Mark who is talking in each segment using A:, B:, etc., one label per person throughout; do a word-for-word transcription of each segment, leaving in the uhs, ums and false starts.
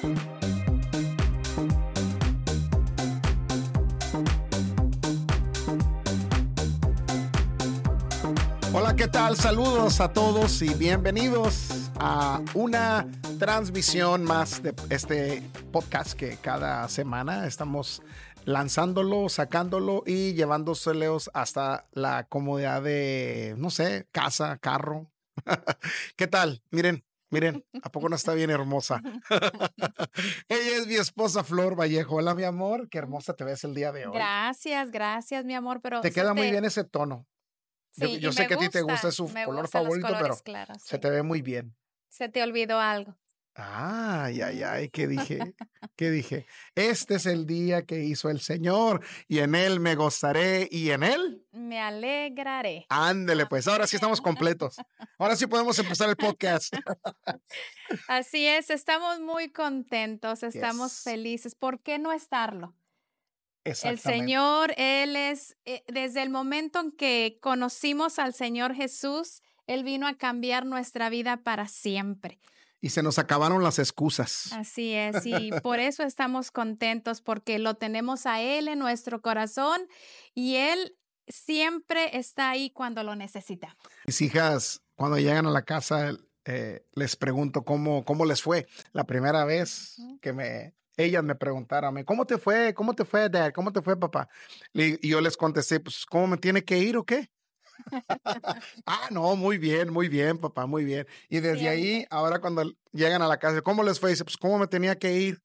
A: Hola, ¿qué tal? Saludos a todos y bienvenidos a una transmisión más de este podcast que cada semana estamos lanzándolo, sacándolo y llevándoselos hasta la comodidad de, no sé, casa, carro. ¿Qué tal? Miren, miren, ¿a poco no está bien hermosa? Ella es mi esposa Flor Vallejo. Hola, mi amor, qué hermosa te ves el día de hoy.
B: Gracias, gracias, mi amor, pero
A: Te queda muy bien ese tono. Yo,
B: Sí,
A: yo
B: y
A: sé
B: me
A: que a ti te
B: gusta,
A: gusta, es su
B: me
A: color
B: gustan los
A: favorito, pero
B: colores claros,
A: se
B: sí.
A: te ve muy bien.
B: Se te olvidó algo.
A: Ay, ay, ay, ¿qué dije? ¿Qué dije? Este es el día que hizo el Señor y en Él me gozaré y en Él
B: Me alegraré.
A: ándele, pues ahora sí estamos completos. Ahora sí podemos empezar el podcast.
B: Así es, estamos muy contentos, estamos
A: Yes,
B: felices. ¿Por qué no estarlo? El
A: exactamente.
B: Señor, Él es, eh, desde el momento en que conocimos al Señor Jesús, Él vino a cambiar nuestra vida para siempre.
A: Y se nos acabaron las excusas.
B: Así es, y por eso estamos contentos, porque lo tenemos a Él en nuestro corazón y Él siempre está ahí cuando lo necesitamos.
A: Mis hijas, cuando llegan a la casa, eh, les pregunto cómo, cómo les fue la primera vez que me, ellas me preguntaron, ¿cómo te fue? ¿Cómo te fue, Dad? ¿Cómo te fue, papá? Y y yo les contesté, pues, ¿cómo me tiene que ir o qué? Ah, no, muy bien, muy bien, papá, muy bien. Y desde ahí,
B: Siempre.
A: ahora cuando llegan a la casa, ¿cómo les fue? Dice, pues, ¿cómo me tenía que ir?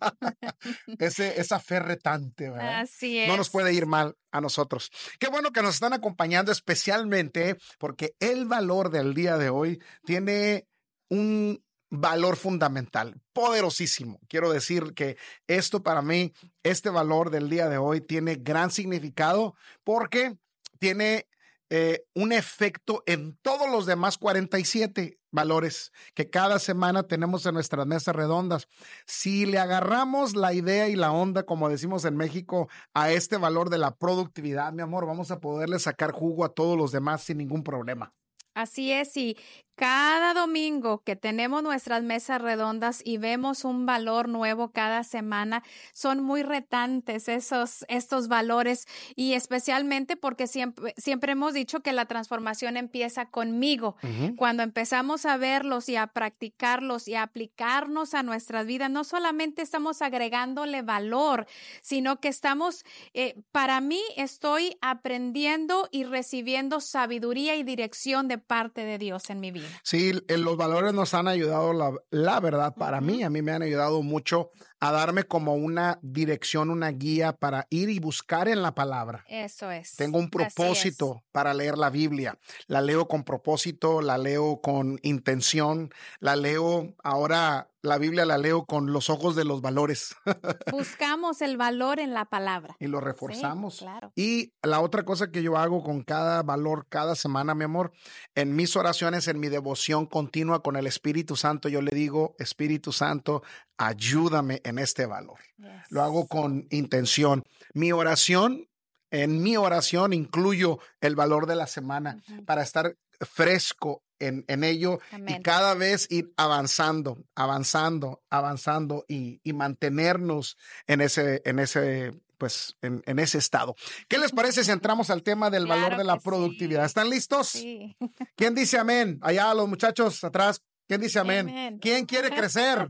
A: Ese, esa fe retante, ¿verdad?
B: Así
A: No nos puede
B: es.
A: ir mal a nosotros. Qué bueno que nos están acompañando, especialmente porque el valor del día de hoy tiene un valor fundamental, poderosísimo. Quiero decir que esto para mí, este valor del día de hoy tiene gran significado porque tiene eh, un efecto en todos los demás cuarenta y siete valores que cada semana tenemos en nuestras mesas redondas. Si le agarramos la idea y la onda, como decimos en México, a este valor de la productividad, mi amor, vamos a poderle sacar jugo a todos los demás sin ningún problema.
B: Así es, y cada domingo que tenemos nuestras mesas redondas y vemos un valor nuevo cada semana, son muy retantes esos, estos valores y especialmente porque siempre, siempre hemos dicho que la transformación empieza conmigo.
A: Uh-huh.
B: Cuando empezamos a verlos y a practicarlos y a aplicarnos a nuestras vidas, no solamente estamos agregándole valor, sino que estamos, eh, para mí, estoy aprendiendo y recibiendo sabiduría y dirección de parte de Dios en mi vida.
A: Sí, los valores nos han ayudado, la, la verdad, para uh-huh. mí, a mí me han ayudado mucho a darme como una dirección, una guía para ir y buscar en la palabra.
B: Eso es.
A: Tengo un propósito para leer la Biblia. La leo con propósito, la leo con intención, la leo ahora, la Biblia la leo con los ojos de los valores.
B: Buscamos el valor en la palabra.
A: Y lo reforzamos.
B: Sí, claro.
A: Y la otra cosa que yo hago con cada valor, cada semana, mi amor, en mis oraciones, en mi devoción continua con el Espíritu Santo, yo le digo, Espíritu Santo, ayúdame en este valor. Yes. Lo hago con intención. Mi oración, en mi oración incluyo el valor de la semana uh-huh. para estar fresco en, en ello. Amén. Y cada vez ir avanzando, avanzando, avanzando y, y mantenernos en ese, en ese, pues, en, en ese estado. ¿Qué les parece si entramos al tema del
B: claro
A: valor de la productividad?
B: Sí.
A: ¿Están listos?
B: Sí.
A: ¿Quién dice amén? Allá los muchachos atrás. ¿Quién dice amén?
B: Amén.
A: ¿Quién quiere crecer?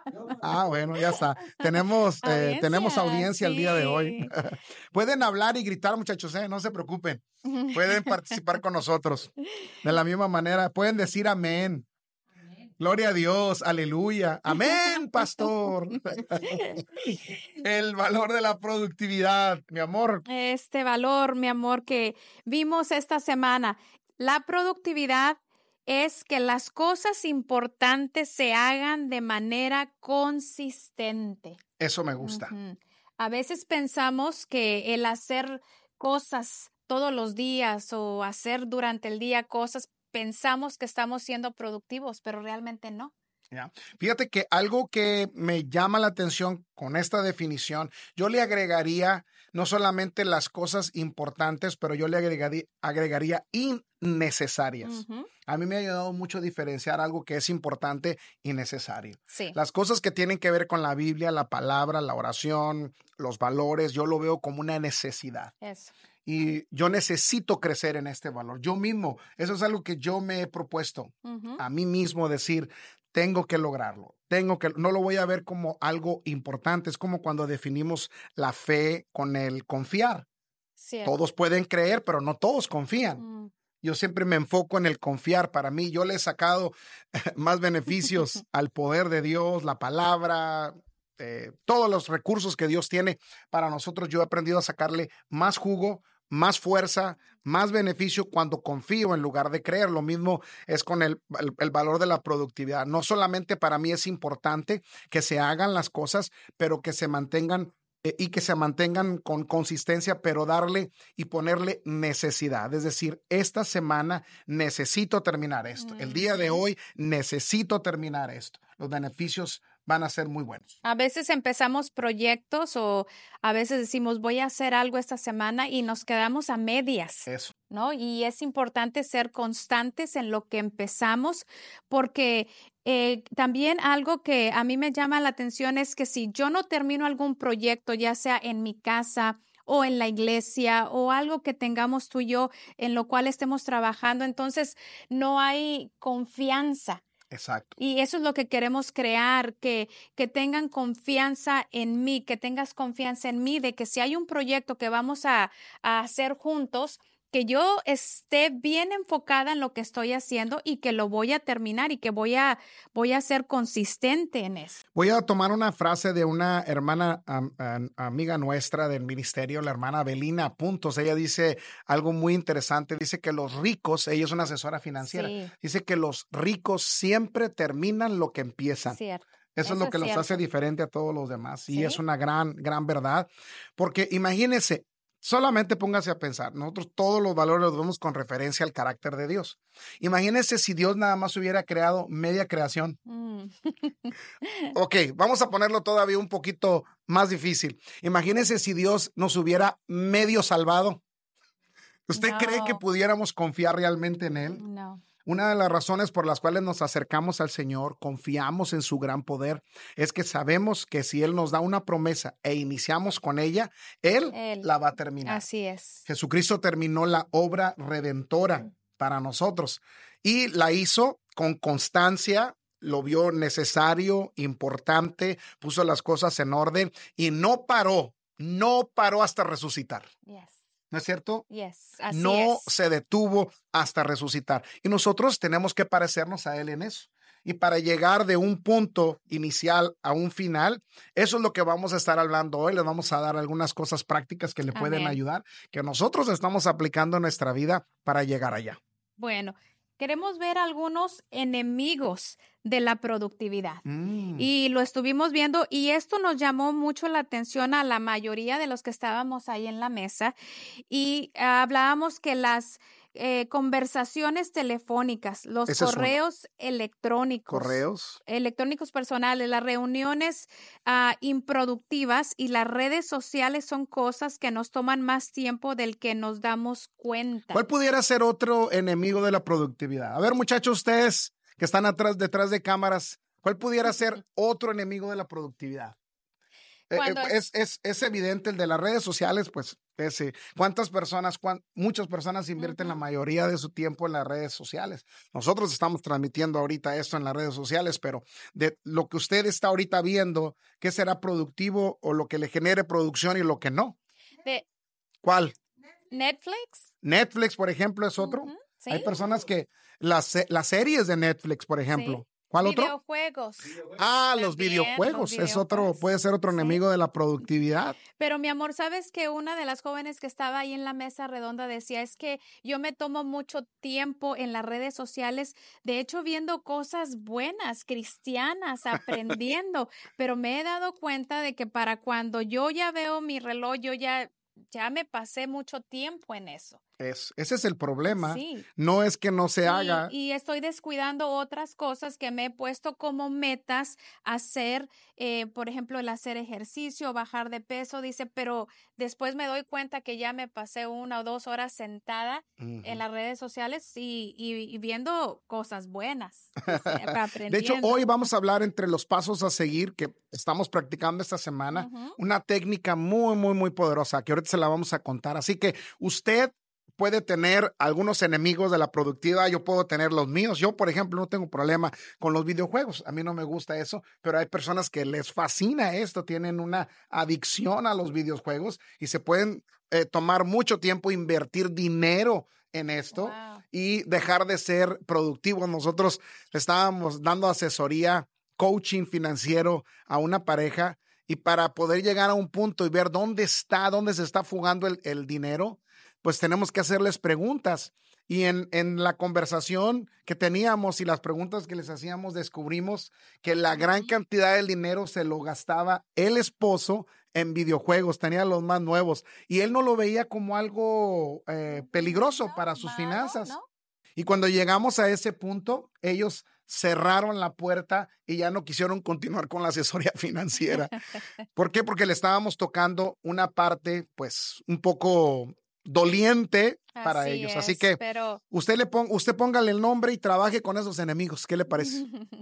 A: Ah, bueno, ya está. Tenemos audiencia, eh, tenemos audiencia sí. el día de hoy. Pueden hablar y gritar, muchachos, ¿eh? No se preocupen. Pueden participar con nosotros. De la misma manera, pueden decir amén. Amén. Gloria a Dios, aleluya. Amén, pastor. El valor de la productividad, mi amor.
B: Este valor, mi amor, que vimos esta semana. La productividad es que las cosas importantes se hagan de manera consistente.
A: Eso me gusta.
B: Uh-huh. A veces pensamos que el hacer cosas todos los días o hacer durante el día cosas, pensamos que estamos siendo productivos, pero realmente no.
A: Yeah. Fíjate que algo que me llama la atención con esta definición, yo le agregaría no solamente las cosas importantes, pero yo le agregaría, agregaría innecesarias.
B: Uh-huh.
A: A mí me ha ayudado mucho a diferenciar algo que es importante y necesario.
B: Sí.
A: Las cosas que tienen que ver con la Biblia, la palabra, la oración, los valores, yo lo veo como una necesidad.
B: Eso.
A: Y yo necesito crecer en este valor. Yo mismo, eso es algo que yo me he propuesto
B: Ujú.
A: a mí mismo decir, tengo que lograrlo. Tengo que, no lo voy a ver como algo importante. Es como cuando definimos la fe con el confiar.
B: Cierto.
A: Todos pueden creer, pero no todos confían.
B: Mm.
A: Yo siempre me enfoco en el confiar. Para mí, yo le he sacado más beneficios al poder de Dios, la palabra, eh, todos los recursos que Dios tiene para nosotros. Yo he aprendido a sacarle más jugo, más fuerza, más beneficio cuando confío en lugar de creer. Lo mismo es con el, el, el valor de la productividad. No solamente para mí es importante que se hagan las cosas, pero que se mantengan eh, y que se mantengan con consistencia, pero darle y ponerle necesidad. Es decir, esta semana necesito terminar esto. El día de hoy necesito terminar esto. Los beneficios van a ser muy buenos.
B: A veces empezamos proyectos o a veces decimos voy a hacer algo esta semana y nos quedamos a medias,
A: Eso.
B: ¿no? Y es importante ser constantes en lo que empezamos porque eh, también algo que a mí me llama la atención es que si yo no termino algún proyecto, ya sea en mi casa o en la iglesia o algo que tengamos tú y yo en lo cual estemos trabajando, entonces no hay confianza.
A: Exacto.
B: Y eso es lo que queremos crear, que, que tengan confianza en mí, que tengas confianza en mí, de que si hay un proyecto que vamos a, a hacer juntos, que yo esté bien enfocada en lo que estoy haciendo y que lo voy a terminar y que voy a, voy a ser consistente en eso.
A: Voy a tomar una frase de una hermana am, am, amiga nuestra del ministerio, la hermana Belina Puntos. Ella dice algo muy interesante. Dice que los ricos, ella es una asesora financiera,
B: Sí.
A: dice que los ricos siempre terminan lo que empiezan.
B: Cierto.
A: Eso,
B: Eso
A: es lo
B: es
A: que los
B: cierto.
A: hace diferente a todos los demás. Y
B: Sí.
A: es una gran, gran verdad. Porque imagínense, solamente póngase a pensar, nosotros todos los valores los vemos con referencia al carácter de Dios. Imagínense si Dios nada más hubiera creado media creación.
B: Mm.
A: Ok, vamos a ponerlo todavía un poquito más difícil. Imagínense si Dios nos hubiera medio salvado. ¿Usted
B: No.
A: cree que pudiéramos confiar realmente en Él?
B: No.
A: Una de las razones por las cuales nos acercamos al Señor, confiamos en su gran poder, es que sabemos que si Él nos da una promesa e iniciamos con ella, Él,
B: Él.
A: la va a terminar.
B: Así es.
A: Jesucristo terminó la obra redentora para nosotros y la hizo con constancia, lo vio necesario, importante, puso las cosas en orden y no paró, no paró hasta resucitar.
B: Yes.
A: ¿No es cierto?
B: Yes. Así
A: No
B: es.
A: se detuvo hasta resucitar. Y nosotros tenemos que parecernos a Él en eso. Y para llegar de un punto inicial a un final, eso es lo que vamos a estar hablando hoy. Les vamos a dar algunas cosas prácticas que le pueden
B: Amén.
A: ayudar, que nosotros estamos aplicando en nuestra vida para llegar allá.
B: Bueno, queremos ver algunos enemigos de la productividad.
A: Mm.
B: Y lo estuvimos viendo y esto nos llamó mucho la atención a la mayoría de los que estábamos ahí en la mesa y ah, hablábamos que las eh, conversaciones telefónicas, los
A: Ese es uno.
B: correos electrónicos,
A: Correos.
B: electrónicos personales, las reuniones ah, improductivas y las redes sociales son cosas que nos toman más tiempo del que nos damos cuenta.
A: ¿Cuál pudiera ser otro enemigo de la productividad? A ver, muchachos, ustedes que están atrás, detrás de cámaras, ¿cuál pudiera ser otro enemigo de la productividad? Eh,
B: Cuando
A: eh, es, es, es evidente el de las redes sociales, pues, ese. ¿Cuántas personas, cuán, muchas personas invierten
B: Ujú.
A: la mayoría de su tiempo en las redes sociales? Nosotros estamos transmitiendo ahorita esto en las redes sociales, pero de lo que usted está ahorita viendo, ¿qué será productivo o lo que le genere producción y lo que no?
B: De
A: ¿Cuál?
B: Netflix.
A: Netflix, por ejemplo, es otro.
B: Ujú, sí.
A: Hay personas que las, se- las series de Netflix, por ejemplo.
B: Sí.
A: ¿Cuál otro?
B: Videojuegos.
A: Ah, los
B: También,
A: videojuegos.
B: los
A: Es otro,
B: videojuegos.
A: puede ser otro
B: Sí.
A: enemigo de la productividad.
B: Pero mi amor, ¿sabes que una de las jóvenes que estaba ahí en la mesa redonda decía, es que yo me tomo mucho tiempo en las redes sociales, de hecho viendo cosas buenas, cristianas, aprendiendo, pero me he dado cuenta de que para cuando yo ya veo mi reloj, yo ya, ya me pasé mucho tiempo en eso.
A: Es, ese es el problema.
B: Sí.
A: No es que no se
B: Y,
A: haga.
B: y estoy descuidando otras cosas que me he puesto como metas hacer, eh, por ejemplo, el hacer ejercicio, bajar de peso, dice, pero después me doy cuenta que ya me pasé una o dos horas sentada en
A: Ujú.
B: las redes sociales y, y- y viendo cosas buenas, dice,
A: De hecho, hoy
B: aprendiendo.
A: vamos a hablar entre los pasos a seguir que estamos practicando esta semana,
B: Ujú.
A: una técnica muy, muy, muy poderosa que ahorita se la vamos a contar. Así que usted puede tener algunos enemigos de la productividad, yo puedo tener los míos. Yo, por ejemplo, no tengo problema con los videojuegos. A mí no me gusta eso, pero hay personas que les fascina esto, tienen una adicción a los videojuegos y se pueden eh, tomar mucho tiempo, invertir dinero en esto
B: Wow.
A: y dejar de ser productivos. Nosotros le estábamos dando asesoría, coaching financiero a una pareja y para poder llegar a un punto y ver dónde está, dónde se está fugando el, el dinero, pues tenemos que hacerles preguntas. Y en, en la conversación que teníamos y las preguntas que les hacíamos, descubrimos que la gran
B: Ujú.
A: cantidad del dinero se lo gastaba el esposo en videojuegos, tenía los más nuevos y él no lo veía como algo eh,
B: Ujú.
A: peligroso
B: No,
A: para sus
B: malo,
A: finanzas.
B: ¿no?
A: Y cuando llegamos a ese punto, ellos cerraron la puerta y ya no quisieron continuar con la asesoría financiera. ¿Por qué? Porque le estábamos tocando una parte, pues, un poco doliente para
B: Así
A: ellos. Así
B: es,
A: que
B: pero
A: usted le pon, usted póngale el nombre y trabaje con esos enemigos. ¿Qué le parece?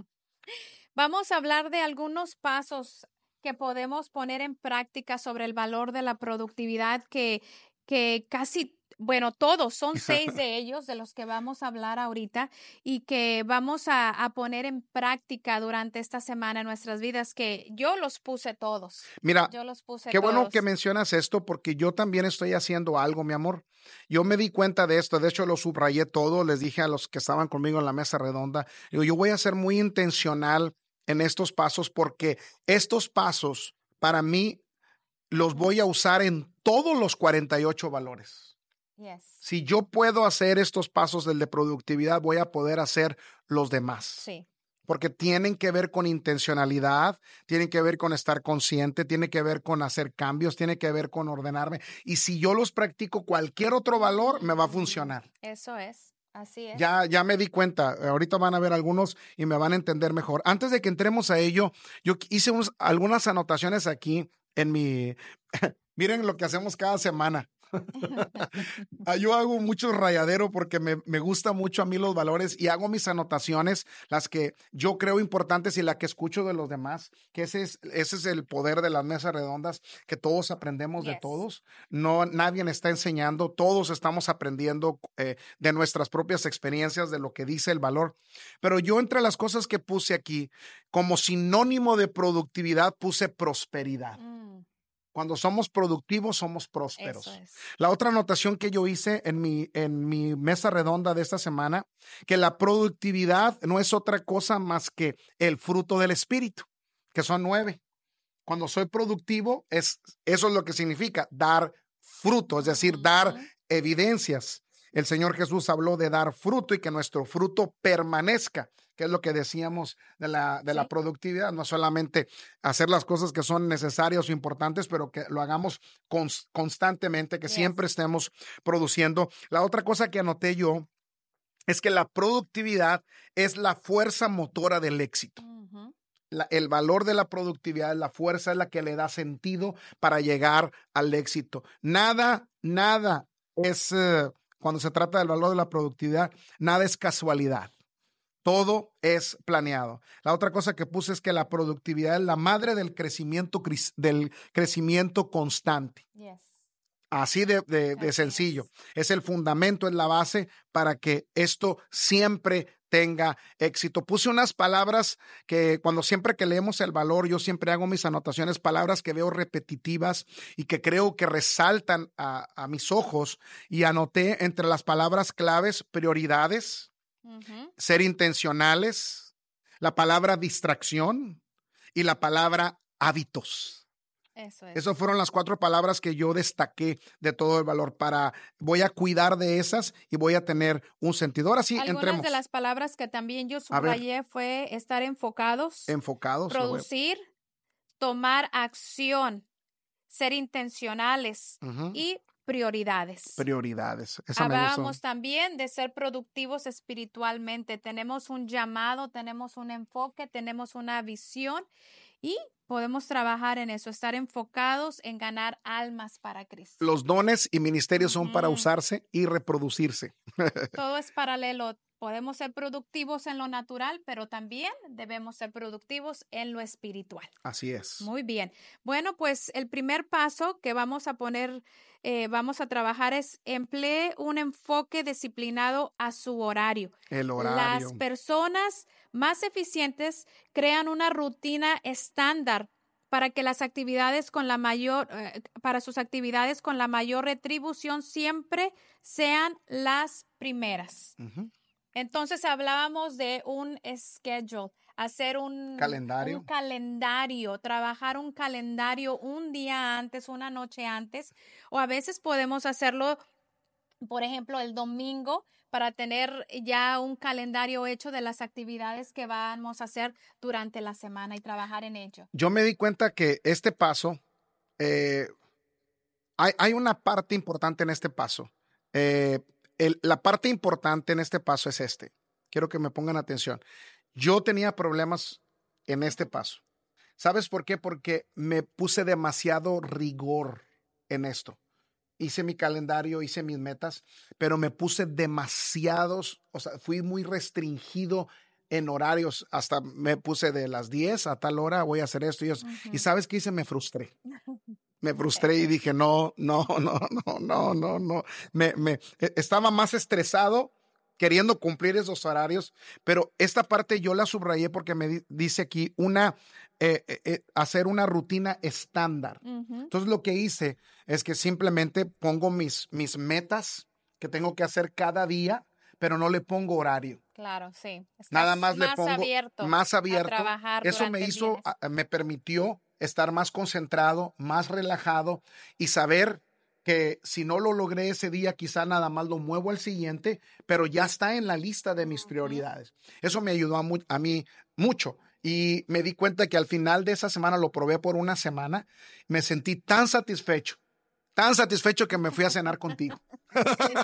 B: vamos a hablar de algunos pasos que podemos poner en práctica sobre el valor de la productividad que, que casi, bueno, todos son seis de ellos de los que vamos a hablar ahorita y que vamos a, a poner en práctica durante esta semana en nuestras vidas, que yo los puse todos,
A: Mira,
B: yo los puse
A: qué bueno que
B: todos.
A: mencionas esto porque yo también estoy haciendo algo, mi amor. Yo me di cuenta de esto, de hecho lo subrayé todo, les dije a los que estaban conmigo en la mesa redonda, digo, yo voy a ser muy intencional en estos pasos porque estos pasos para mí los
B: Ujú.
A: voy a usar en todos los cuarenta y ocho valores.
B: Yes,
A: Si yo puedo hacer estos pasos del de productividad, voy a poder hacer los demás.
B: sí.
A: Porque tienen que ver con intencionalidad, tienen que ver con estar consciente, tiene que ver con hacer cambios, tiene que ver con ordenarme. Y si yo los practico, cualquier otro valor me va a
B: Mm,
A: funcionar.
B: eso es, así es.
A: Ya, ya me di cuenta. Ahorita van a ver algunos y me van a entender mejor. Antes de que entremos a ello, yo hice unos- algunas anotaciones aquí en mi... Miren lo que hacemos cada semana. Ah, Yo hago mucho rayadero porque me, me gusta mucho a mí los valores y hago mis anotaciones, las que yo creo importantes y la que escucho de los demás, que ese es, ese es el poder de las mesas redondas, que todos aprendemos de
B: Yes.
A: todos. No, nadie está enseñando, todos estamos aprendiendo eh, de nuestras propias experiencias, de lo que dice el valor. Pero yo entre las cosas que puse aquí, como sinónimo de productividad, puse prosperidad.
B: Mm,
A: Cuando somos productivos, somos
B: eso
A: prósperos.
B: es.
A: La otra anotación que yo hice en mi, en mi mesa redonda de esta semana, que la productividad no es otra cosa más que el fruto del espíritu, que son nueve. Cuando soy productivo, es, eso es lo que significa dar fruto, es decir, dar
B: Ujú.
A: evidencias. El Señor Jesús habló de dar fruto y que nuestro fruto permanezca, que es lo que decíamos de la, de la
B: Sí.
A: productividad, no solamente hacer las cosas que son necesarias o importantes, pero que lo hagamos cons- constantemente, que siempre
B: Yes.
A: estemos produciendo. La otra cosa que anoté yo es que la productividad es la fuerza motora del éxito.
B: Ujú.
A: La- el valor de la productividad, la fuerza es la que le da sentido para llegar al éxito. Nada, nada es, eh, cuando se trata del valor de la productividad, nada es casualidad. Todo es planeado. La otra cosa que puse es que la productividad es la madre del crecimiento, cris- del crecimiento constante.
B: Yes.
A: Así de, de, de
B: Así
A: sencillo.
B: es.
A: Es el fundamento, es la base para que esto siempre tenga éxito. Puse unas palabras que cuando siempre que leemos el valor, yo siempre hago mis anotaciones, palabras que veo repetitivas y que creo que resaltan a, a mis ojos y anoté entre las palabras claves prioridades,
B: Ujú.
A: ser intencionales, la palabra distracción y la palabra hábitos.
B: Eso
A: Esas
B: es.
A: fueron las cuatro palabras que yo destaqué de todo el valor para, voy a cuidar de esas y voy a tener un sentido. Ahora sí,
B: Algunas de
A: entremos.
B: las palabras que también yo
A: A ver,
B: subrayé fue estar enfocados,
A: enfocados, lo voy a...
B: producir, tomar acción, ser intencionales
A: Ujú.
B: y prioridades.
A: Prioridades. Esa me
B: Hablábamos
A: gustó.
B: también de ser productivos espiritualmente. Tenemos un llamado, tenemos un enfoque, tenemos una visión y podemos trabajar en eso, estar enfocados en ganar almas para Cristo.
A: Los dones y ministerios son para
B: Ujú.
A: usarse y reproducirse.
B: Todo es paralelo. Podemos ser productivos en lo natural, pero también debemos ser productivos en lo espiritual.
A: Así es.
B: Muy bien. Bueno, pues el primer paso que vamos a poner, eh, vamos a trabajar es emplee un enfoque disciplinado a su horario.
A: El
B: Las
A: horario.
B: personas más eficientes crean una rutina estándar para que las actividades con la mayor, eh, para sus actividades con la mayor retribución siempre sean las primeras.
A: Ujú.
B: Entonces hablábamos de un schedule, hacer un
A: Calendario.
B: un calendario, trabajar un calendario un día antes, una noche antes, o a veces podemos hacerlo, por ejemplo, el domingo para tener ya un calendario hecho de las actividades que vamos a hacer durante la semana y trabajar en ello.
A: Yo me di cuenta que este paso, eh, hay, hay una parte importante en este paso. Eh, el- la parte importante en este paso es este. Quiero que me pongan atención. Yo tenía problemas en este paso. ¿Sabes por qué? Porque me puse demasiado rigor en esto. Hice mi calendario, hice mis metas, pero me puse demasiados, o sea, fui muy restringido en horarios. Hasta me puse de las diez a tal hora, voy a hacer esto y eso. Y
B: Ujú.
A: ¿sabes qué hice? Me frustré. Me frustré y dije, no, no, no, no, no, no, no. Me, me, e- estaba más estresado queriendo cumplir esos horarios, pero esta parte yo la subrayé porque me di- dice aquí una, eh, eh, eh, hacer una rutina estándar.
B: Ujú.
A: Entonces lo que hice es que simplemente pongo mis, mis metas que tengo que hacer cada día, pero no le pongo horario.
B: Claro, sí.
A: Nada
B: Estás
A: más le
B: más
A: pongo
B: abierto
A: más
B: a
A: abierto.
B: trabajar
A: Eso me
B: durante el día en
A: hizo,
B: eso.
A: a- me permitió estar más concentrado, más relajado y saber que si no lo logré ese día, quizá nada más lo muevo al siguiente, pero ya está en la lista de mis
B: Ujú.
A: prioridades. Eso me ayudó a, mu- a mí mucho y me di cuenta que al final de esa semana lo probé por una semana. Me sentí tan satisfecho, tan satisfecho que me fui a cenar contigo.
B: Sí.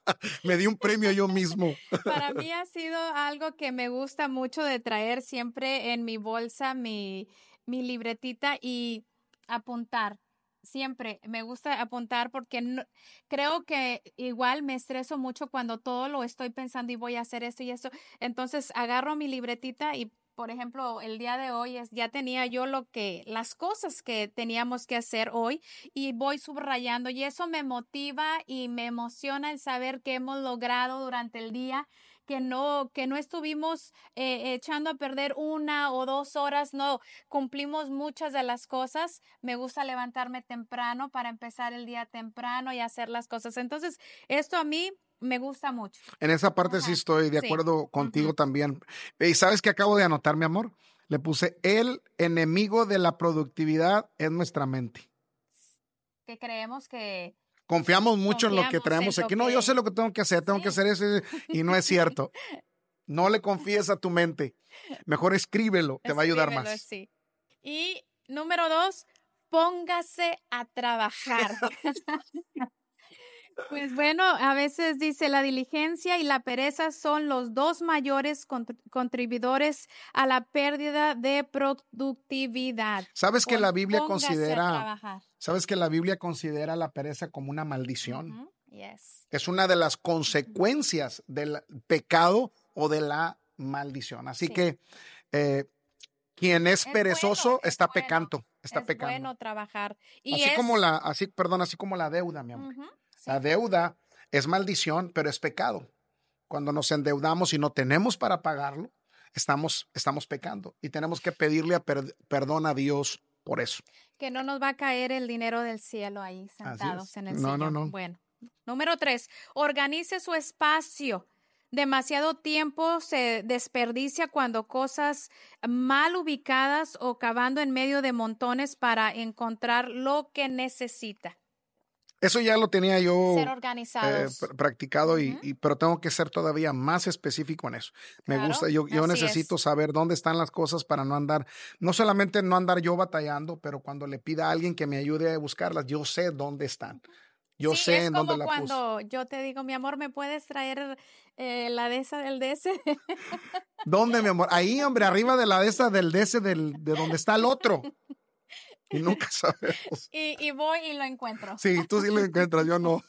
A: Me di un premio yo mismo.
B: Para mí ha sido algo que me gusta mucho de traer siempre en mi bolsa mi, mi libretita y apuntar. Siempre me gusta apuntar porque no- creo que igual me estreso mucho cuando todo lo estoy pensando y voy a hacer esto y esto. Entonces agarro mi libretita y, por ejemplo, el día de hoy es, ya tenía yo lo que, las cosas que teníamos que hacer hoy y voy subrayando y eso me motiva y me emociona el saber que hemos logrado durante el día, que no, que no estuvimos eh, echando a perder una o dos horas, no, cumplimos muchas de las cosas. Me gusta levantarme temprano para empezar el día temprano y hacer las cosas. Entonces, esto a mí me gusta mucho.
A: En esa parte sí
B: Ajá,
A: estoy de
B: sí.
A: acuerdo contigo
B: Ujú.
A: también. ¿Y sabes qué acabo de anotar, mi amor? Le puse, el enemigo de la productividad es nuestra mente.
B: Que creemos que
A: Confiamos mucho en lo que
B: confiamos
A: traemos
B: en lo
A: aquí. No, yo sé
B: que
A: lo que tengo que hacer, tengo que
B: sí.
A: hacer eso y no es cierto. No le confíes a tu mente. Mejor escríbelo, te va a ayudar
B: Escríbelo,
A: más.
B: sí. Y número dos, póngase a trabajar. Pues bueno, a veces dice la diligencia y la pereza son los dos mayores contr- contribuidores a la pérdida de productividad.
A: ¿Sabes que la
B: Pon-
A: Biblia
B: póngase a
A: considera,
B: trabajar.
A: sabes que la Biblia considera la pereza como una maldición?
B: Ujú, yes.
A: Es una de las
B: Ujú.
A: consecuencias del pecado o de la maldición. Así
B: Sí,
A: que eh, quien es
B: es bueno,
A: perezoso
B: es
A: está
B: bueno,
A: pecando, está
B: es
A: pecando.
B: bueno trabajar. Y
A: Así como
B: es,
A: la, así, perdón, así como la deuda, mi amor.
B: ujú,
A: La
B: sí,
A: deuda es maldición, pero es pecado. Cuando nos endeudamos y no tenemos para pagarlo, estamos, estamos pecando y tenemos que pedirle a per- perdón a Dios por eso.
B: que no nos va a caer el dinero del cielo ahí
A: Así
B: sentados
A: es.
B: en el
A: No, no,
B: sillón.
A: no.
B: Bueno, número tres, organice su espacio. Demasiado tiempo se desperdicia cuando cosas mal ubicadas o cavando en medio de montones para encontrar lo que necesita.
A: Eso ya lo tenía
B: Ser
A: yo eh,
B: organizados.
A: pr- practicado, y,
B: Ujú,
A: y- pero tengo que ser todavía más específico en eso. Me gusta,
B: claro,
A: yo, yo
B: así
A: necesito
B: es.
A: saber dónde están las cosas para no andar, no solamente no andar yo batallando, pero cuando le pida a alguien que me ayude a buscarlas, yo sé dónde están. Yo
B: Sí,
A: sé
B: es
A: en dónde
B: como
A: la puse.
B: cuando yo te digo, mi amor, ¿me puedes traer eh, la de esa del D S?
A: ¿Dónde, mi amor? Ahí, hombre, arriba de la de esa del de ese, del, de donde está el otro. Y nunca sabemos.
B: Y, y voy y lo encuentro.
A: Sí, tú sí lo encuentras, yo no.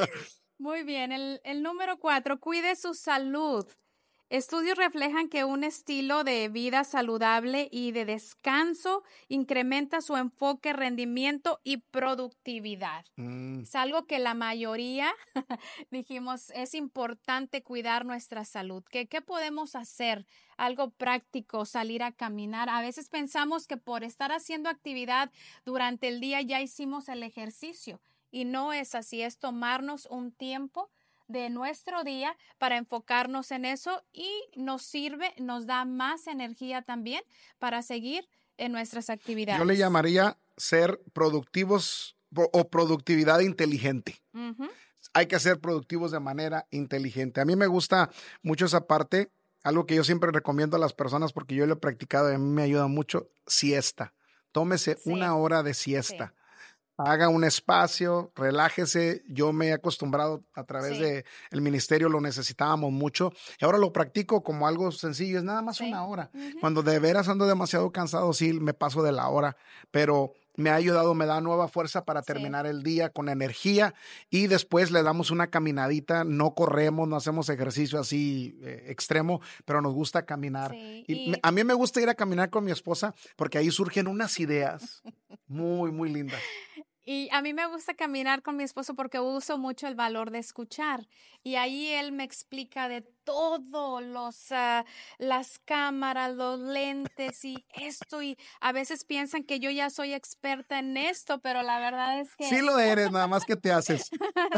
B: Muy bien, el, el número cuatro, cuide su salud. Estudios reflejan que un estilo de vida saludable y de descanso incrementa su enfoque, rendimiento y productividad.
A: Mm,
B: Es algo que la mayoría dijimos, es importante cuidar nuestra salud. ¿Qué, qué podemos hacer? Algo práctico, salir a caminar. A veces pensamos que por estar haciendo actividad durante el día ya hicimos el ejercicio y no es así, es tomarnos un tiempo de nuestro día para enfocarnos en eso y nos sirve, nos da más energía también para seguir en nuestras actividades.
A: yo le llamaría ser productivos o o productividad inteligente.
B: Ujú.
A: Hay que ser productivos de manera inteligente. A mí me gusta mucho esa parte, algo que yo siempre recomiendo a las personas porque yo lo he practicado y a mí me ayuda mucho, siesta. Tómese
B: Sí,
A: una hora de
B: sí,
A: siesta. Haga un espacio, relájese. Yo me he acostumbrado a través
B: sí,
A: de el ministerio, lo necesitábamos mucho y ahora lo practico como algo sencillo, es nada más
B: sí.
A: una hora.
B: Ujú.
A: Cuando de veras ando demasiado cansado, sí, me paso de la hora, pero me ha ayudado, me da nueva fuerza para
B: Sí.
A: terminar el día con energía y después le damos una caminadita, no corremos, no hacemos ejercicio así eh, extremo, pero nos gusta caminar.
B: Sí,
A: Y me-
B: y
A: a mí me gusta ir a caminar con mi esposa porque ahí surgen unas ideas muy, muy lindas.
B: Y a mí me gusta caminar con mi esposo porque uso mucho el valor de escuchar. Y ahí él me explica de todo, los, ah, las cámaras, los lentes y esto. Y a veces piensan que yo ya soy experta en esto, pero la verdad es
A: Sí
B: que
A: lo eres, nada más que te haces.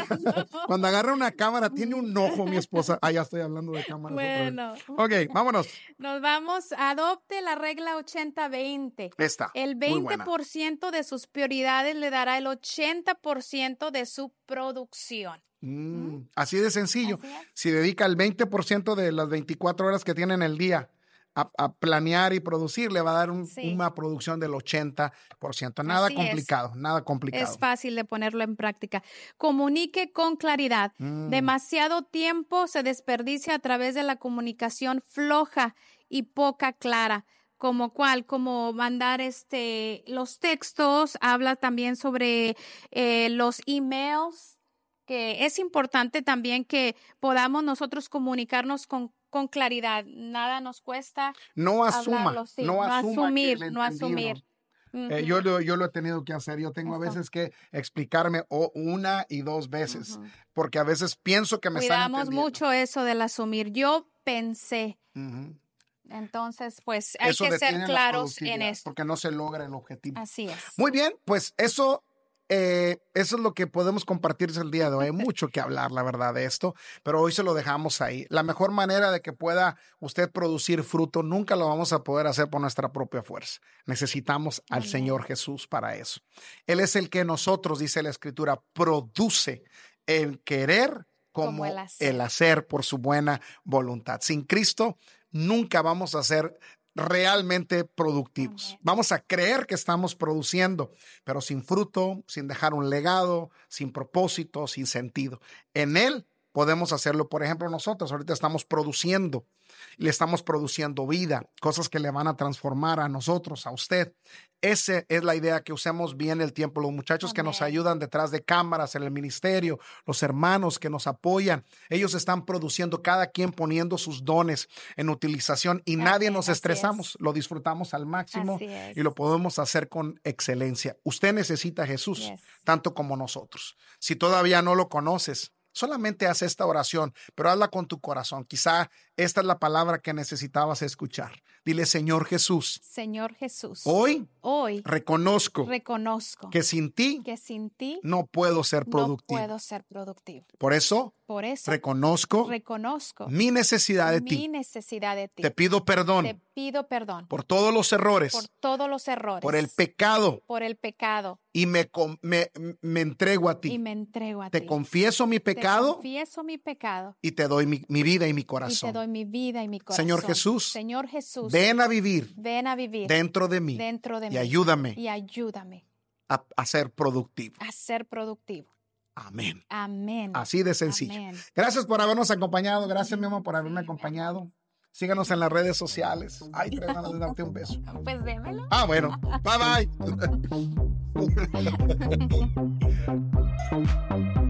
B: no.
A: Cuando agarra una cámara, tiene un ojo mi esposa. Ah, ya estoy hablando de cámaras otra vez.
B: Bueno,
A: Ok, vámonos.
B: nos vamos. Adopte la regla ochenta veinte.
A: Esta,
B: El
A: muy
B: veinte
A: buena.
B: por ciento de sus prioridades le dará el ochenta por ciento de su producción.
A: Mm, así de sencillo.
B: Así es.
A: Si dedica el veinte por ciento de las veinticuatro horas que tiene en el día a, a planear y producir, le va a dar un-
B: Sí.
A: una producción del ochenta por ciento. Nada
B: Así es.
A: complicado, nada complicado.
B: Es fácil de ponerlo en práctica. Comunique con claridad.
A: Mm,
B: Demasiado tiempo se desperdicia a través de la comunicación floja y poca clara. Como cuál, como mandar este los textos, habla también sobre eh, los emails, que es importante también que podamos nosotros comunicarnos con, con claridad. Nada nos cuesta
A: no asuma,
B: hablarlo, sí,
A: no
B: no
A: asuma que
B: asumir,
A: le
B: no asumir.
A: entendimos. Eh, yo,
B: Ujú,
A: lo, yo lo he tenido que hacer. Yo tengo a
B: eso.
A: veces que explicarme o una y dos veces,
B: Ujú.
A: porque a veces pienso que me están
B: Cuidamos
A: entendiendo.
B: mucho eso del asumir. Yo pensé.
A: Ujú.
B: Entonces, pues hay
A: Eso
B: que ser
A: detiene la
B: claros en
A: productividad
B: esto.
A: porque no se logra el objetivo.
B: Así es.
A: Muy bien, pues eso, eh, eso es lo que podemos compartir el día de hoy. Hay mucho que hablar, la verdad, de esto, pero hoy se lo dejamos ahí. La mejor manera de que pueda usted producir fruto nunca lo vamos a poder hacer por nuestra propia fuerza. Necesitamos al
B: Amén.
A: Señor Jesús para eso. Él es el que nosotros, dice la Escritura, produce el querer como,
B: Como el hacer.
A: el hacer por su buena voluntad. Sin Cristo, nunca vamos a ser realmente productivos.
B: Amén.
A: Vamos a creer que estamos produciendo, pero sin fruto, sin dejar un legado, sin propósito, sin sentido. En Él podemos hacerlo. Por ejemplo, nosotros ahorita estamos produciendo, le estamos produciendo vida, cosas que le van a transformar a nosotros, a usted. Esa es la idea, que usemos bien el tiempo. Los muchachos que nos
B: Amén.
A: ayudan detrás de cámaras en el ministerio, los hermanos que nos apoyan, ellos están produciendo, cada quien poniendo sus dones en utilización y nadie
B: Amén,
A: nos
B: así
A: estresamos,
B: es.
A: lo disfrutamos al máximo
B: Así es.
A: y lo podemos hacer con excelencia. Usted necesita a Jesús
B: Yes.
A: tanto como nosotros. Si todavía no lo conoces, solamente haz esta oración, pero hazla con tu corazón. Quizá esta es la palabra que necesitabas escuchar. Dile: Señor Jesús,
B: Señor Jesús,
A: hoy
B: hoy
A: reconozco
B: reconozco
A: que sin ti
B: que sin ti
A: no puedo ser
B: no
A: productivo.
B: puedo ser productivo.
A: Por eso
B: Por eso
A: reconozco
B: reconozco
A: mi necesidad de
B: mi
A: ti.
B: necesidad de ti.
A: Te pido perdón
B: Te pido perdón
A: por todos los errores,
B: por todos los errores,
A: por el pecado,
B: por el pecado,
A: y me, con- me, me entrego a
B: y
A: ti.
B: me entrego a
A: Te
B: ti.
A: confieso mi
B: Te
A: pecado
B: confieso mi pecado
A: y te doy mi, mi vida y mi
B: y te
A: corazón.
B: doy mi vida y mi corazón.
A: Señor Jesús,
B: Señor Jesús,
A: ven a vivir
B: ven a vivir
A: dentro de mí
B: dentro de
A: y
B: mí
A: ayúdame
B: y ayúdame
A: a, a ser productivo.
B: a ser productivo.
A: Amén.
B: Amén.
A: Así de sencillo.
B: Amén.
A: Gracias por habernos acompañado. Gracias, mi amor, por haberme acompañado. Síganos en las redes sociales. Ay, te ganas de darte un beso.
B: Pues démelo.
A: Ah, bueno. Bye, bye.